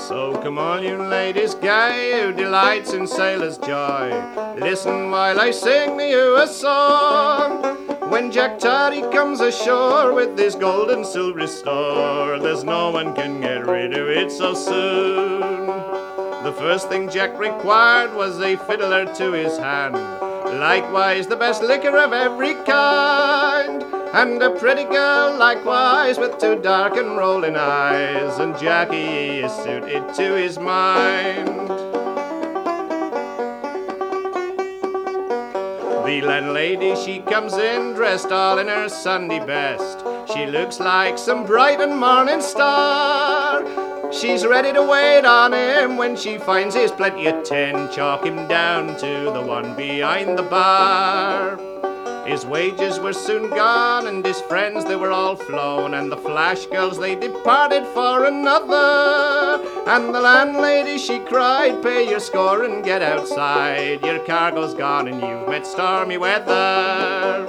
So come all you ladies gay who delights in sailor's joy, listen while I sing you a song. When Jack Toddy comes ashore with his gold and silver store, there's no one can get rid of it so soon. The first thing Jack required was a fiddler to his hand, likewise the best liquor of every kind, and a pretty girl likewise with two dark and rolling eyes, and Jackie is suited to his mind. The landlady, she comes in dressed all in her Sunday best. She looks like some bright and morning star. She's ready to wait on him when she finds he's plenty of tin. Chalk him down to the one behind the bar. His wages were soon gone and his friends they were all flown, and the flash girls they departed for another. And the landlady she cried, pay your score and get outside, your cargo's gone and you've met stormy weather.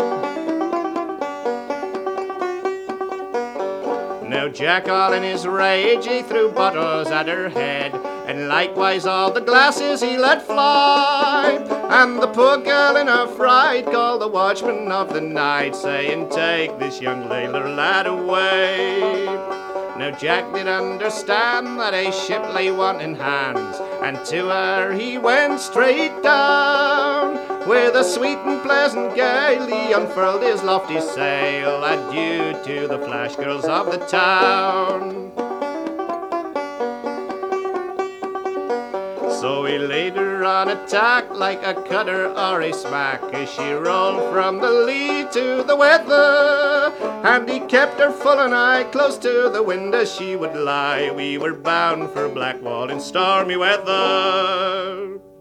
Now Jack all in his rage he threw bottles at her head, and likewise all the glasses he let fly. And the poor girl in her fright called the watchman of the night, saying, take this young ladler lad away. Now Jack did understand that a ship lay wanting hands, and to her he went straight down. With a sweet and pleasant gale he unfurled his lofty sail, adieu to the flash girls of the town. So he laid her on a tack like a cutter or a smack, as she rolled from the lee to the weather. And he kept her full and eye close to the wind as she would lie. We were bound for Blackwall in stormy weather.